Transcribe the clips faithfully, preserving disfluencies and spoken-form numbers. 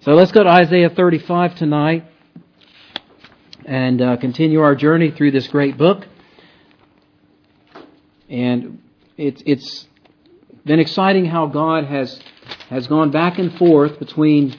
So let's go to Isaiah thirty-five tonight and uh, continue our journey through this great book. And it's it's been exciting how God has has gone back and forth between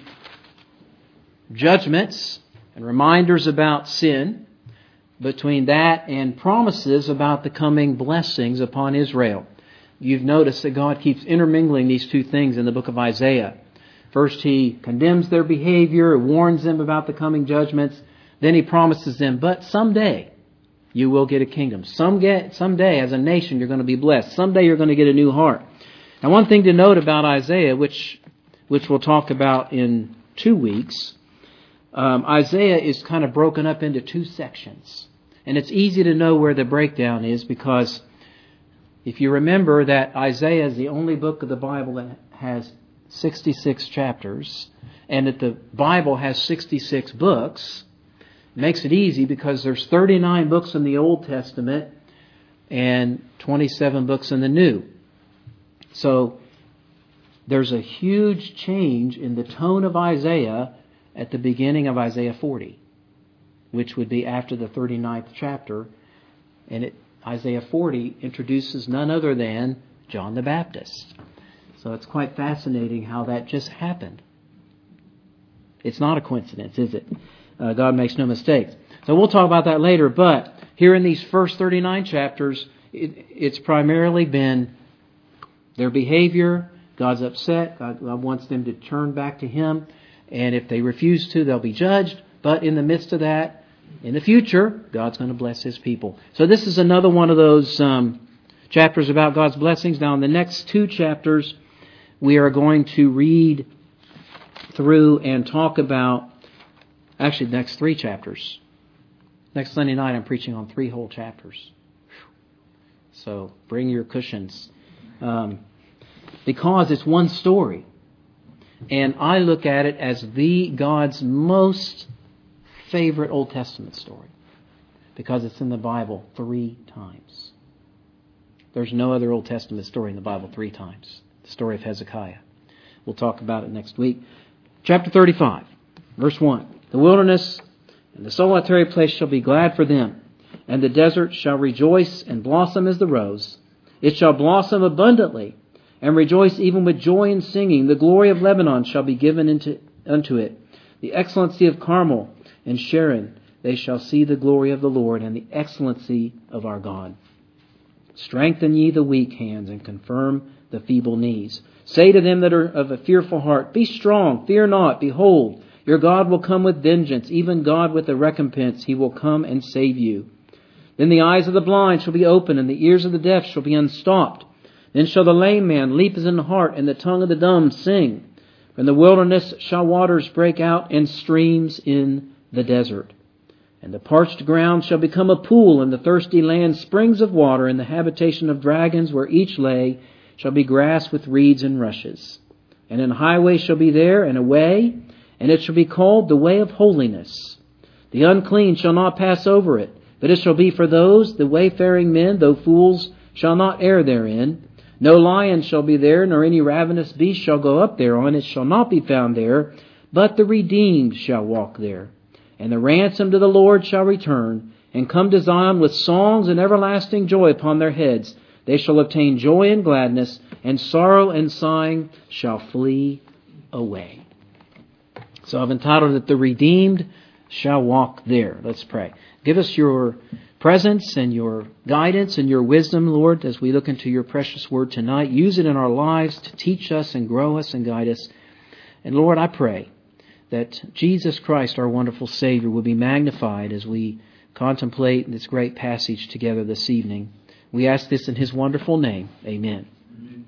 judgments and reminders about sin, between that and promises about the coming blessings upon Israel. You've noticed that God keeps intermingling these two things in the book of Isaiah. First, He condemns their behavior, warns them about the coming judgments. Then He promises them, but someday you will get a kingdom. Some get, someday as a nation you're going to be blessed. Someday you're going to get a new heart. Now, one thing to note about Isaiah, which which we'll talk about in two weeks, um, Isaiah is kind of broken up into two sections. And it's easy to know where the breakdown is because if you remember that Isaiah is the only book of the Bible that has sixty-six chapters, and that the Bible has sixty-six books, it makes it easy because there's thirty-nine books in the Old Testament and twenty-seven books in the New. So there's a huge change in the tone of Isaiah at the beginning of Isaiah forty, which would be after the thirty-ninth chapter. And it, Isaiah forty introduces none other than John the Baptist. So it's quite fascinating how that just happened. It's not a coincidence, is it? Uh, God makes no mistakes. So we'll talk about that later. But here in these first thirty-nine chapters, it, it's primarily been their behavior. God's upset. God, God wants them to turn back to Him. And if they refuse to, they'll be judged. But in the midst of that, in the future, God's going to bless His people. So this is another one of those um, chapters about God's blessings. Now in the next two chapters, we are going to read through and talk about, actually the next three chapters. Next Sunday night I'm preaching on three whole chapters. So bring your cushions. Um, because it's one story. And I look at it as the God's most favorite Old Testament story. Because it's in the Bible three times. There's no other Old Testament story in the Bible three times. The story of Hezekiah. We'll talk about it next week. Chapter thirty-five, verse one. The wilderness and the solitary place shall be glad for them, and the desert shall rejoice and blossom as the rose. It shall blossom abundantly, and rejoice even with joy and singing. The glory of Lebanon shall be given into, unto it. The excellency of Carmel and Sharon, they shall see the glory of the Lord and the excellency of our God. Strengthen ye the weak hands, and confirm the feeble knees. Say to them that are of a fearful heart, be strong, fear not. Behold, your God will come with vengeance, even God with a recompense. He will come and save you. Then the eyes of the blind shall be opened, and the ears of the deaf shall be unstopped. Then shall the lame man leap as in the heart, and the tongue of the dumb sing. From the wilderness shall waters break out, and streams in the desert. And the parched ground shall become a pool, and the thirsty land springs of water, and the habitation of dragons where each lay shall be grass with reeds and rushes. And an highway shall be there, and a way, and it shall be called the way of holiness. The unclean shall not pass over it, but it shall be for those, the wayfaring men, though fools, shall not err therein. No lion shall be there, nor any ravenous beast shall go up thereon. It shall not be found there, but the redeemed shall walk there. And the ransomed of the Lord shall return, and come to Zion with songs and everlasting joy upon their heads. They shall obtain joy and gladness, and sorrow and sighing shall flee away. So I've entitled it, The Redeemed Shall Walk There. Let's pray. Give us your presence and your guidance and your wisdom, Lord, as we look into your precious word tonight. Use it in our lives to teach us and grow us and guide us. And Lord, I pray that Jesus Christ, our wonderful Savior, will be magnified as we contemplate this great passage together this evening. We ask this in His wonderful name. Amen. Amen.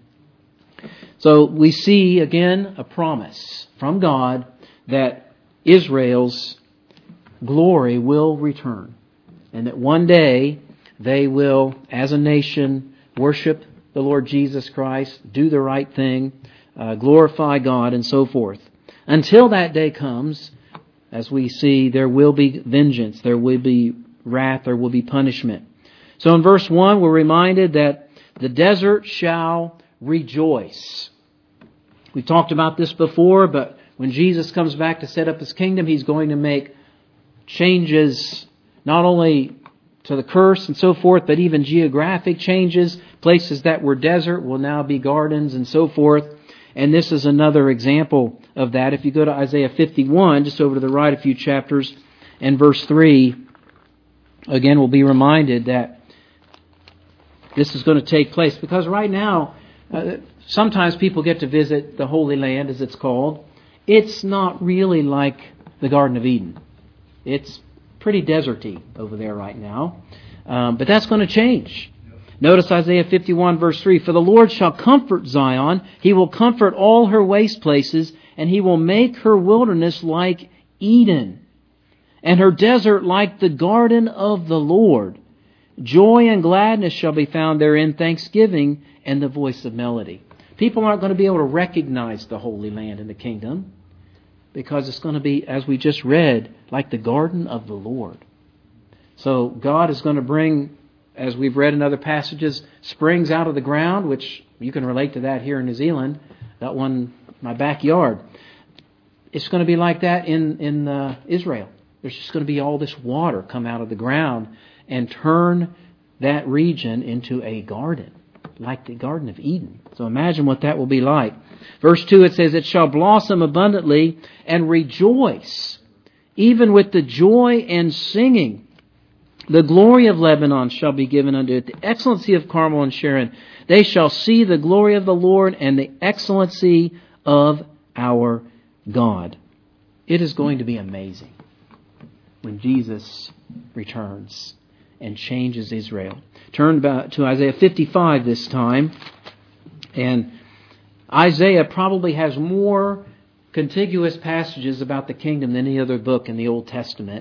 So we see again a promise from God that Israel's glory will return. And that one day they will, as a nation, worship the Lord Jesus Christ, do the right thing, uh, glorify God, and so forth. Until that day comes, as we see, there will be vengeance, there will be wrath, there will be punishment. So in verse one, we're reminded that the desert shall rejoice. We've talked about this before, but When Jesus comes back to set up His kingdom, He's going to make changes not only to the curse and so forth, but even geographic changes. Places that were desert will now be gardens and so forth. And this is another example of that. If you go to Isaiah fifty-one, just over to the right a few chapters, and verse three, again we'll be reminded that this is going to take place. Because right now, uh, sometimes people get to visit the Holy Land, as it's called. It's not really like the Garden of Eden. It's pretty deserty over there right now. Um, but that's going to change. Notice Isaiah fifty-one verse three, "For the Lord shall comfort Zion, He will comfort all her waste places, and He will make her wilderness like Eden, and her desert like the garden of the Lord. Joy and gladness shall be found therein, thanksgiving and the voice of melody." People aren't going to be able to recognize the Holy Land in the kingdom, because it's going to be, as we just read, like the garden of the Lord. So God is going to bring, as we've read in other passages, springs out of the ground, which you can relate to that here in New Zealand. That one, my backyard. It's going to be like that in, in uh, Israel. There's just going to be all this water come out of the ground and turn that region into a garden, like the Garden of Eden. So imagine what that will be like. Verse two, it says, "It shall blossom abundantly and rejoice, even with the joy and singing. The glory of Lebanon shall be given unto it, the excellency of Carmel and Sharon. They shall see the glory of the Lord and the excellency of our God." It is going to be amazing when Jesus returns and changes Israel. Turn back to Isaiah fifty-five this time. And Isaiah probably has more contiguous passages about the kingdom than any other book in the Old Testament.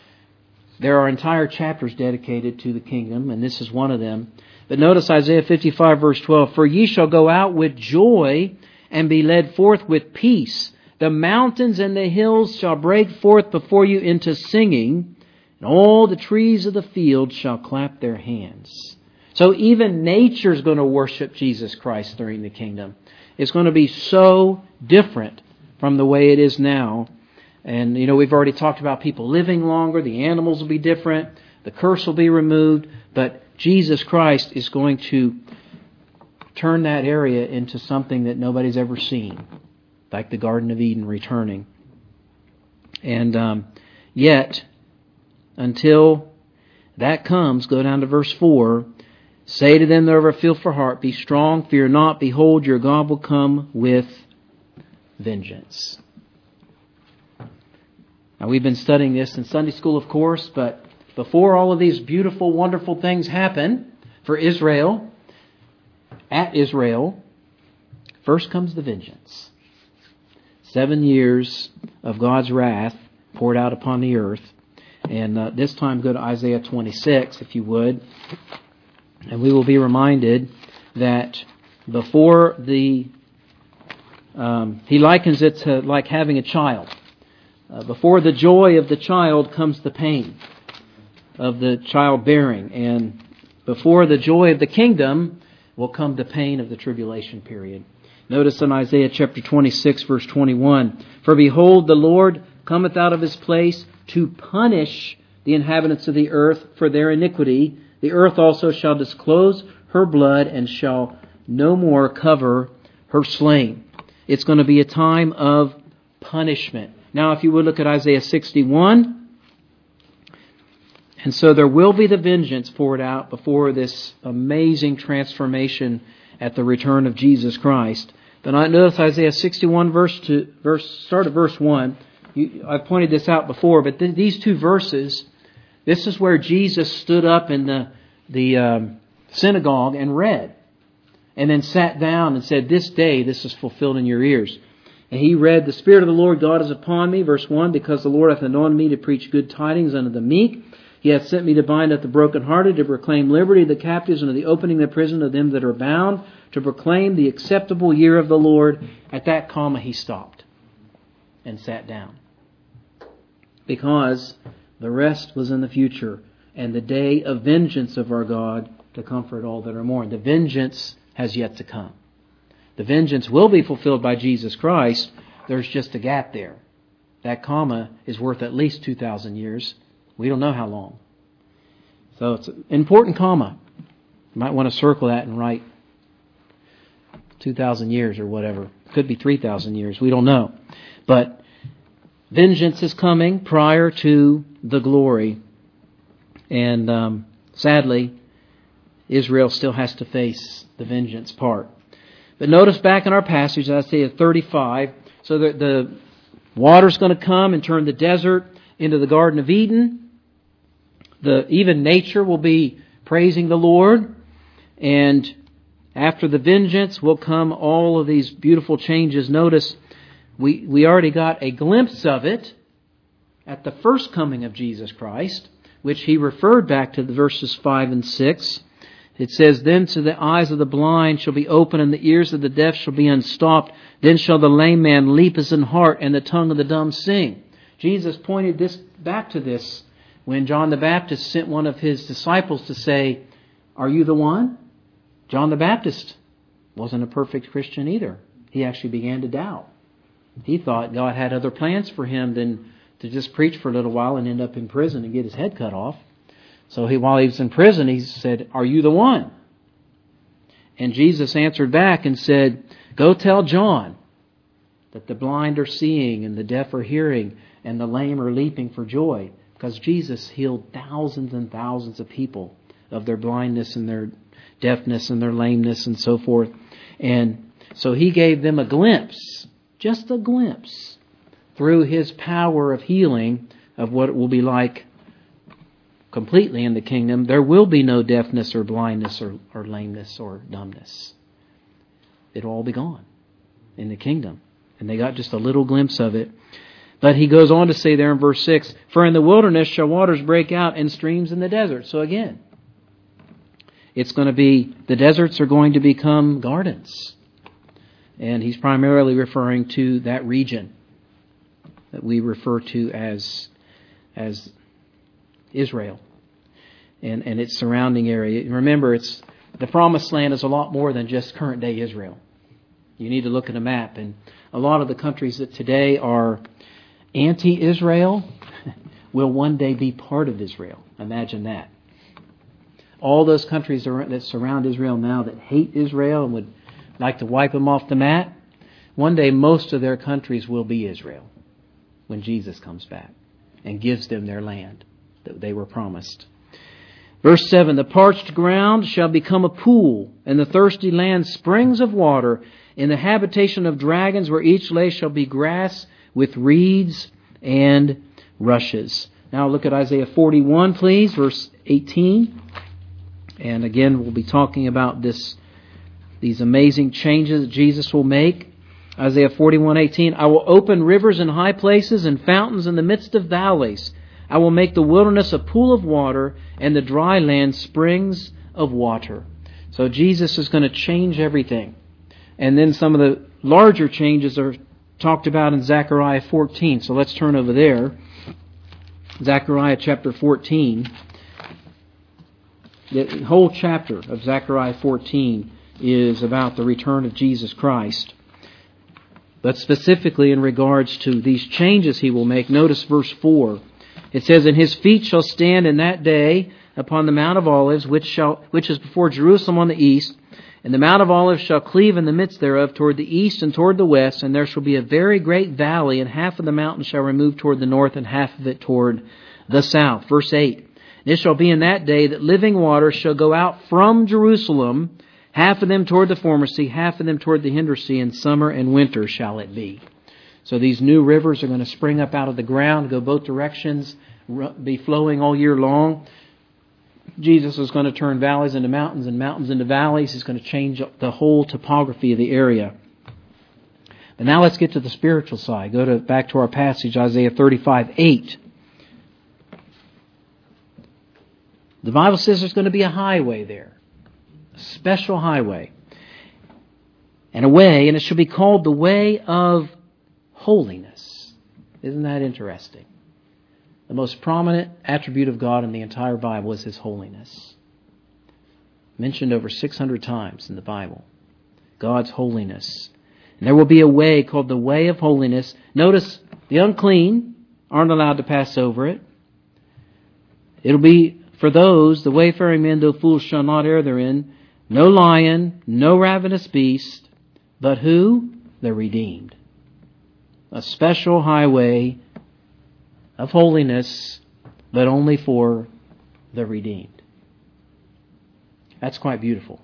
There are entire chapters dedicated to the kingdom, and this is one of them. But notice Isaiah fifty-five verse twelve, "For ye shall go out with joy and be led forth with peace. The mountains and the hills shall break forth before you into singing, and all the trees of the field shall clap their hands." So even nature is going to worship Jesus Christ during the kingdom. It's going to be so different from the way it is now. And, you know, we've already talked about people living longer. The animals will be different. The curse will be removed. But Jesus Christ is going to turn that area into something that nobody's ever seen, like the Garden of Eden returning. And um, yet, until that comes, go down to verse four. "Say to them that are filled for heart, be strong, fear not. Behold, your God will come with vengeance." Now, we've been studying this in Sunday school, of course, but before all of these beautiful, wonderful things happen for Israel, at Israel, first comes the vengeance. Seven years of God's wrath poured out upon the earth. And uh, this time go to Isaiah twenty-six, if you would. And we will be reminded that before the... Um, he likens it to like having a child. Uh, before the joy of the child comes the pain of the childbearing. And before the joy of the kingdom will come the pain of the tribulation period. Notice in Isaiah chapter twenty-six, verse twenty-one, "For behold, the Lord cometh out of His place to punish the inhabitants of the earth for their iniquity. The earth also shall disclose her blood and shall no more cover her slain." It's going to be a time of punishment. Now, if you would look at Isaiah sixty-one. And so there will be the vengeance poured out before this amazing transformation at the return of Jesus Christ. But I notice Isaiah sixty-one, verse two, verse start at verse one. You, I've pointed this out before, but th- these two verses, this is where Jesus stood up in the the um, synagogue and read, and then sat down and said, "This day this is fulfilled in your ears." And he read, "The Spirit of the Lord God is upon me," verse one, "because the Lord hath anointed me to preach good tidings unto the meek. He hath sent me to bind up the brokenhearted, to proclaim liberty to the captives, and to the opening of the prison of them that are bound, to proclaim the acceptable year of the Lord." At that comma he stopped and sat down, because the rest was in the future, and the day of vengeance of our God to comfort all that are mourning. The vengeance has yet to come. The vengeance will be fulfilled by Jesus Christ, there's just a gap there. That comma is worth at least two thousand years. We don't know how long. So it's an important comma. You might want to circle that and write two thousand years or whatever. Could be three thousand years. We don't know. But vengeance is coming prior to the glory. And um, sadly, Israel still has to face the vengeance part. But notice back in our passage, Isaiah thirty-five, so that the water's going to come and turn the desert into the Garden of Eden. The even nature will be praising the Lord. And after the vengeance will come all of these beautiful changes. Notice we, we already got a glimpse of it at the first coming of Jesus Christ, which he referred back to the verses five and six. It says, "Then to the eyes of the blind shall be opened, and the ears of the deaf shall be unstopped. Then shall the lame man leap as an hart, and the tongue of the dumb sing." Jesus pointed this back to this when John the Baptist sent one of his disciples to say, "Are you the one?" John the Baptist wasn't a perfect Christian either. He actually began to doubt. He thought God had other plans for him than to just preach for a little while and end up in prison and get his head cut off. So he, while he was in prison, he said, "Are you the one?" And Jesus answered back and said, "Go tell John that the blind are seeing and the deaf are hearing and the lame are leaping for joy." Because Jesus healed thousands and thousands of people of their blindness and their deafness and their lameness and so forth. And so he gave them a glimpse, just a glimpse, through his power of healing of what it will be like completely in the kingdom. There will be no deafness or blindness or, or lameness or dumbness. It'll all be gone in the kingdom. And they got just a little glimpse of it. But he goes on to say there in verse six, "For in the wilderness shall waters break out and streams in the desert." So again, it's going to be, the deserts are going to become gardens. And he's primarily referring to that region that we refer to as, as Israel and, and its surrounding area. Remember, it's the Promised Land is a lot more than just current day Israel. You need to look at a map. And a lot of the countries that today are anti-Israel will one day be part of Israel. Imagine that. All those countries that surround Israel now that hate Israel and would like to wipe them off the map, one day most of their countries will be Israel when Jesus comes back and gives them their land that they were promised. Verse seven, "The parched ground shall become a pool, and the thirsty land springs of water. In the habitation of dragons where each lay shall be grass with reeds and rushes." Now look at Isaiah forty-one, please, verse eighteen. And again, we'll be talking about this, these amazing changes that Jesus will make. Isaiah forty-one eighteen, "I will open rivers in high places and fountains in the midst of valleys. I will make the wilderness a pool of water and the dry land springs of water." So Jesus is going to change everything. And then some of the larger changes are talked about in Zechariah fourteen. So let's turn over there. Zechariah chapter fourteen. The whole chapter of Zechariah fourteen is about the return of Jesus Christ. But specifically in regards to these changes he will make, notice verse four. It says, "And his feet shall stand in that day upon the Mount of Olives, which shall which is before Jerusalem on the east. And the Mount of Olives shall cleave in the midst thereof toward the east and toward the west, and there shall be a very great valley, and half of the mountain shall remove toward the north, and half of it toward the south." Verse eight, "And it shall be in that day that living waters shall go out from Jerusalem, half of them toward the former sea, half of them toward the hinder sea, and summer and winter shall it be." So these new rivers are going to spring up out of the ground, go both directions, be flowing all year long. Jesus is going to turn valleys into mountains and mountains into valleys. He's going to change the whole topography of the area. But now let's get to the spiritual side. Go to back to our passage, Isaiah thirty-five eight. The Bible says there's going to be a highway there, a special highway, and a way, and it shall be called the way of holiness. Isn't that interesting? The most prominent attribute of God in the entire Bible is His holiness. Mentioned over six hundred times in the Bible. God's holiness. And there will be a way called the way of holiness. Notice, the unclean aren't allowed to pass over it. It'll be for those, the wayfaring men, though fools, shall not err therein. No lion, no ravenous beast, but who? The redeemed. A special highway of holiness, but only for the redeemed. That's quite beautiful.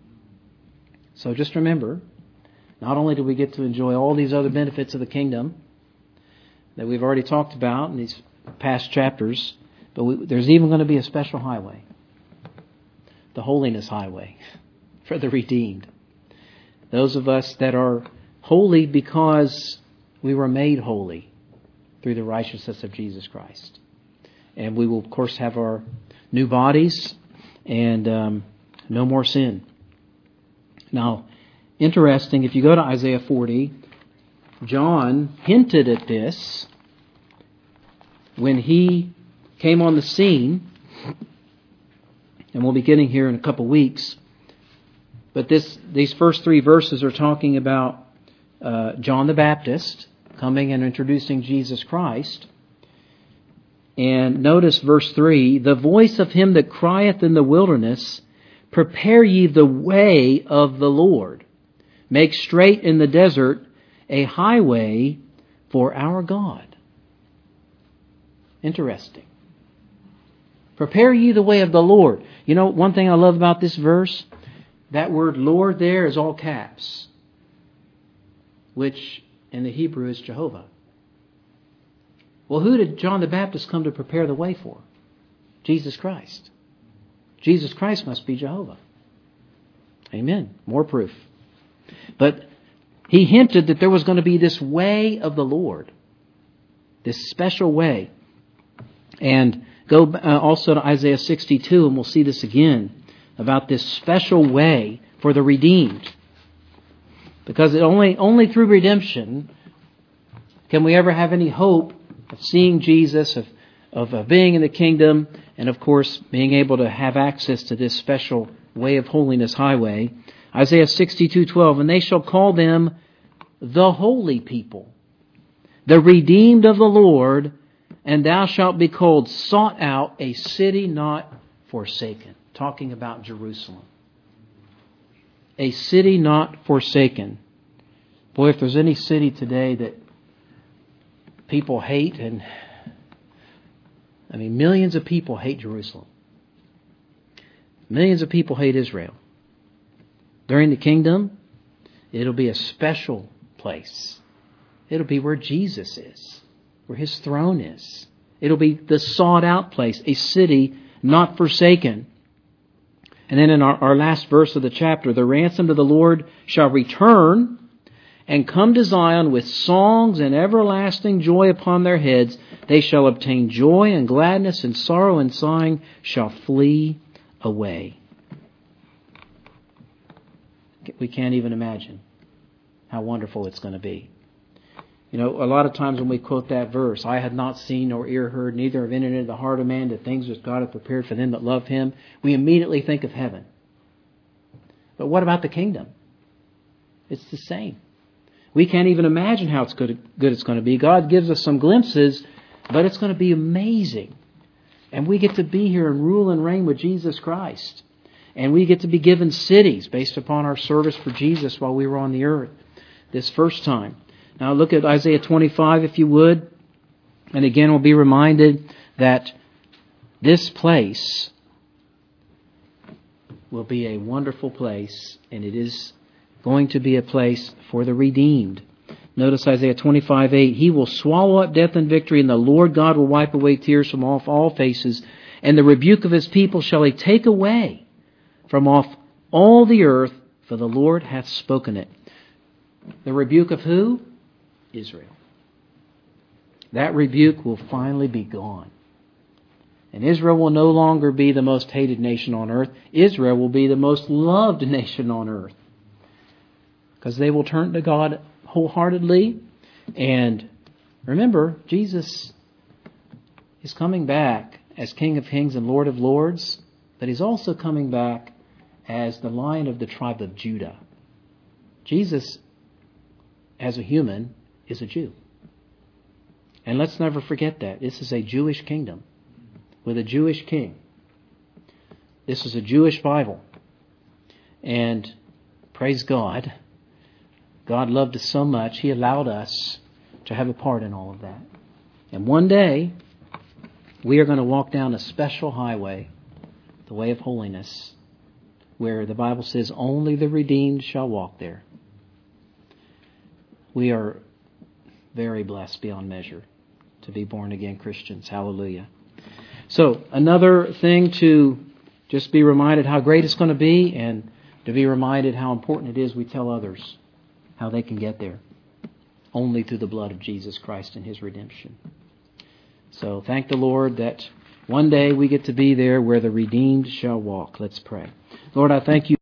So just remember, not only do we get to enjoy all these other benefits of the kingdom that we've already talked about in these past chapters, but we, there's even going to be a special highway. The holiness highway for the redeemed. Those of us that are holy because we were made holy through the righteousness of Jesus Christ. And we will, of course, have our new bodies and um, no more sin. Now, interesting, if you go to Isaiah forty, John hinted at this when he came on the scene, and we'll be getting here in a couple weeks. But this, these first three verses are talking about uh, John the Baptist coming and introducing Jesus Christ. And notice verse three, the voice of him that crieth in the wilderness, prepare ye the way of the Lord. Make straight in the desert a highway for our God. Interesting. Prepare ye the way of the Lord. You know, one thing I love about this verse, that word Lord there is all caps, which in the Hebrew is Jehovah. Well, who did John the Baptist come to prepare the way for? Jesus Christ. Jesus Christ must be Jehovah. Amen. More proof. But he hinted that there was going to be this way of the Lord, this special way. And go uh, also to Isaiah sixty-two, and we'll see this again, about this special way for the redeemed. Because it only, only through redemption can we ever have any hope of seeing Jesus, of, of uh, being in the kingdom, and of course being able to have access to this special way of holiness highway. Isaiah sixty-two twelve, and they shall call them the holy people, the redeemed of the Lord, and thou shalt be called sought out, a city not forsaken. Talking about Jerusalem. A city not forsaken. Boy, if there's any city today that people hate, and I mean millions of people hate Jerusalem. Millions of people hate Israel. During the kingdom, it'll be a special place. It'll be where Jesus is, where his throne is. It'll be the sought out place, a city not forsaken. And then in our, our last verse of the chapter, the ransomed of the Lord shall return and come to Zion with songs and everlasting joy upon their heads. They shall obtain joy and gladness, and sorrow and sighing shall flee away. We can't even imagine how wonderful it's going to be. You know, a lot of times when we quote that verse, I have not seen nor ear heard, neither have entered into the heart of man the things which God hath prepared for them that love him, we immediately think of heaven. But what about the kingdom? It's the same. We can't even imagine how it's good, good it's going to be. God gives us some glimpses, but it's going to be amazing. And we get to be here and rule and reign with Jesus Christ. And we get to be given cities based upon our service for Jesus while we were on the earth this first time. Now look at Isaiah twenty-five, if you would. And again, we'll be reminded that this place will be a wonderful place, and it is going to be a place for the redeemed. Notice Isaiah twenty-five eight. He will swallow up death and victory, and the Lord God will wipe away tears from off all faces, and the rebuke of his people shall he take away from off all the earth, for the Lord hath spoken it. The rebuke of who? Israel. That rebuke will finally be gone. And Israel will no longer be the most hated nation on earth. Israel will be the most loved nation on earth. Because they will turn to God wholeheartedly. And remember, Jesus is coming back as King of Kings and Lord of Lords. But he's also coming back as the Lion of the tribe of Judah. Jesus as a human, is a Jew. And let's never forget that. This is a Jewish kingdom with a Jewish king. This is a Jewish Bible. And praise God, God loved us so much, He allowed us to have a part in all of that. And one day, we are going to walk down a special highway, the way of holiness, where the Bible says only the redeemed shall walk there. We are very blessed beyond measure to be born again Christians. Hallelujah. So, another thing to just be reminded how great it's going to be, and to be reminded how important it is we tell others how they can get there. Only through the blood of Jesus Christ and His redemption. So thank the Lord that one day we get to be there where the redeemed shall walk. Let's pray. Lord, I thank You